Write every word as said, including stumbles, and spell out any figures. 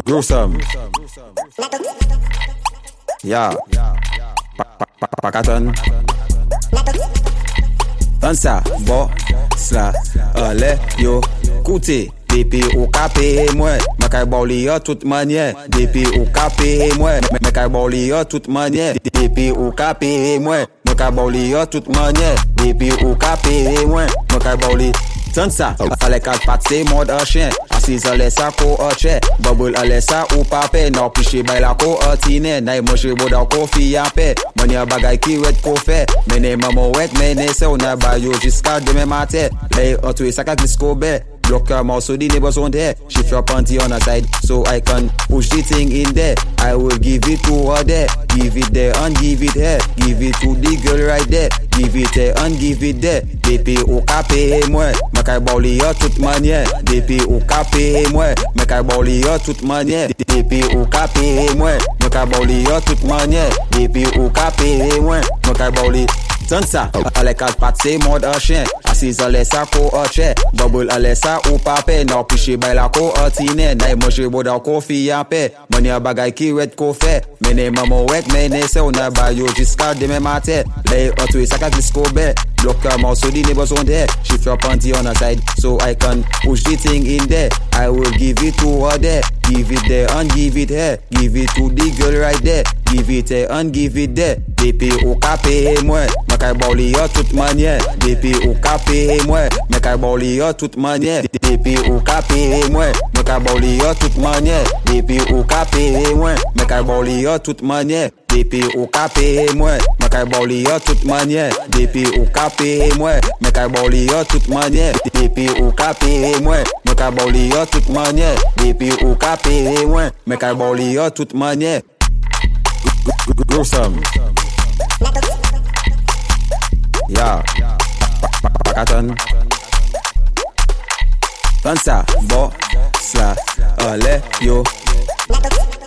Gruesome. Yeah. Pakaton. Tan sa, bo, sla, ale, yo, koute. Depi ou ka peye mwen, mwen kay boli yo tout manye. Depi ou ka peye mwen, mwen kay boli yo tout manye. Depi ou ka peye mwen, mwen kay boli yo tout manye. Depi ou ka peye mwen, mwen kay boli. Tan sa, ale kat patse mod a chien. Asis ale sa ko a che, bubble ale sa ou pape. Nan piche bay la ko a tine, nay monshe boda ko fi ape. Mwen ya bagay ki wet ko fe, mene mamo wet mene se ou na bayo jiska deme mate. Lay otwe sakak disko be. Block your mouse so the neighbors won't hear. Shift your panty on the side so I can push the thing in there. I will give it to her there. Give it there and give it here. Give it to the girl right there. Give it there and give it there. Depi ou ka peye mwen, mwen kay boli yo tout manye. Depi ou ka peye mwen, mwen kay boli yo tout manye. Depi ou ka peye mwen, mwen kay boli yo tout manye. Depi ou ka peye mwen, mwen kay boli. Tan sa, ale kat patse mod a chien. Asis ale sa ko a che, bubble ale sa ou pape. Nan piche bay la ko a tine, nay monshe boda ko fi ape. Mwen ya bagay ki wet ko fe, mene mamo wet mene se ou na bayo jiska deme mate. Lay otwe sakak disko be. Block your mouse so the neighbors won't hear. Shift your panty on the side so I can push the thing in there. I will give it to her there. Give it there and give it here. Give it to the girl right there. Give it there and give it there. Depi ou ka peye mwen, mwen kay boli yo tout manye. Depi ou ka peye mwen, mwen kay boli yo tout manye. Depi ou ka peye mwen, mwen kay boli yo tout manye. Depi ou ka peye mwen, mwen kay boli yo tout manye. Depi ou ka peye mwen, mwen kay boli yo tout manye. Depi ou ka peye mwen, mwen kay boli yo tout manye. Depi ou ka peye mwen, mwen kay boli yo tout manye. Depi ou ka peye mwen, mwen kay boli yo tout manye. Gruesome. Yeah. Pakaton. Tan sa, bo, sla, ale, yo.